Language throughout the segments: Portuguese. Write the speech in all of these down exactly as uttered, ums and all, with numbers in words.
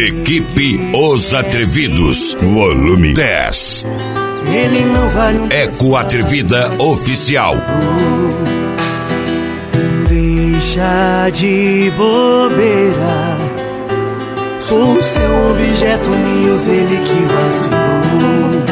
Equipe Os Atrevidos, volume dez. Ele não vale um Eco Atrevida Oficial. Deixa de bobeira. Sou seu objeto, me usa, ele que vacilou.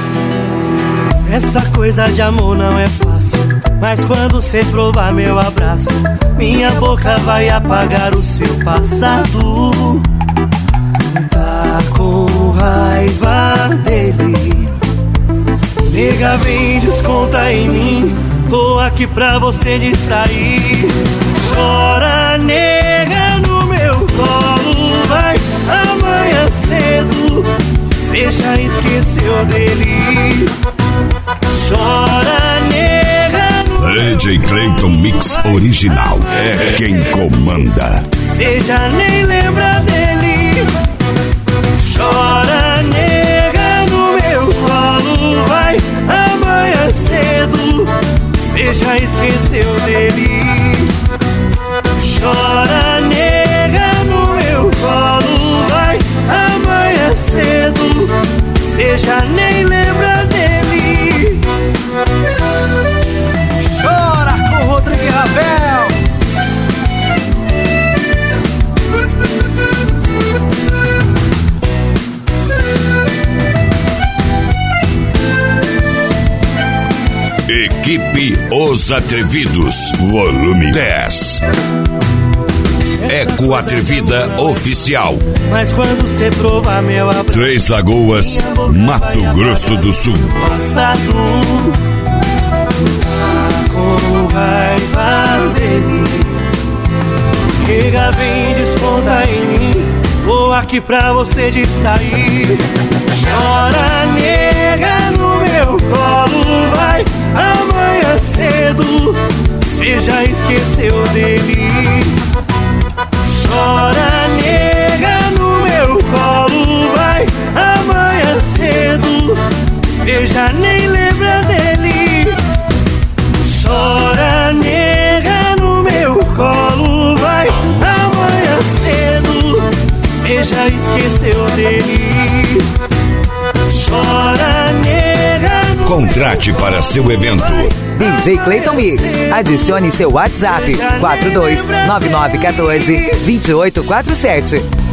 Essa coisa de amor não é fácil, mas quando cê provar meu abraço, minha boca vai apagar o seu passado. Tá com raiva dele, nega, vem, desconta em mim. Tô aqui pra você distrair. Chora, nega, no meu colo, vai, amanhã cedo cê já esqueceu dele. Chora, nega, no D J Clayton Mix Original é quem comanda. cê já nem lembra dele. Chora, nega, no meu colo, vai, amanhã cedo cê já esqueceu dele. Chora, nega, no meu colo, vai, amanhã cedo cê já nem lembra dele. Chora com Rodrigo e Ravel. Equipe Os Atrevidos, volume dez. Eco Atrevida Oficial. Mas quando cê provar meu abraço, Três Lagoas, Mato Grosso do Sul. passado, tá com raiva dele. Chega, vem, desconta em mim. Vou aqui pra você distrair. Chora, nega, no meu colo, vai, amanhã cedo cê já esqueceu dele. Chora, nega, no meu colo, vai, amanhã cedo cê já nem lembra dele. Chora, nega, no meu colo, vai, amanhã cedo cê já esqueceu dele. Chora, nega, no Contrate para seu evento. D J Clayton Mix. Adicione seu WhatsApp quatro dois nove nove um quatro dois oito quatro sete.